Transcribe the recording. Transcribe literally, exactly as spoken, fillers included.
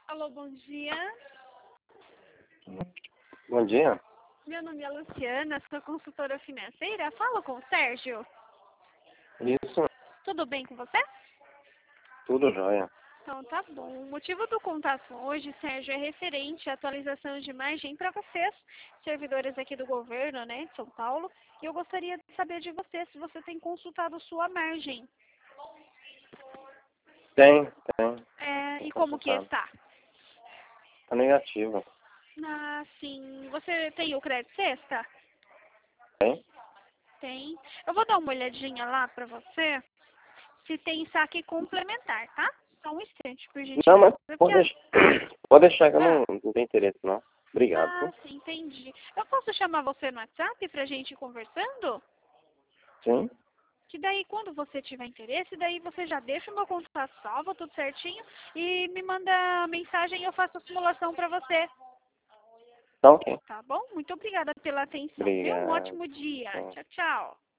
Alô, bom dia. Bom dia. Meu nome é Luciana, sou consultora financeira. Falo com o Sérgio. Isso, Tudo bem com você? tudo jóia. Então tá bom. O motivo do contato hoje, Sérgio, é referente à atualização de margem para vocês, servidores aqui do governo, né, de São Paulo. E eu gostaria de saber de você se você tem consultado sua margem. Tem, tem. É, e Tô como que consultado. está? Tá negativo. Ah, sim. Você tem o crédito sexta? Tem? Tem. Eu vou dar uma olhadinha lá para você se tem saque complementar, tá? Só um instante, por Não, gentileza. mas pode deixar, pode deixar que eu Ah, não, não tenho interesse, não. Obrigado. ah, sim, entendi. Eu posso chamar você no WhatsApp pra gente ir conversando? Sim? Que daí, quando você tiver interesse, daí você já deixa o meu contato salvo, tudo certinho, e me manda mensagem e eu faço a simulação pra você. Tá ok. Tá bom? Muito obrigada pela atenção, viu? Um Obrigado. ótimo dia. Sim. Tchau, tchau.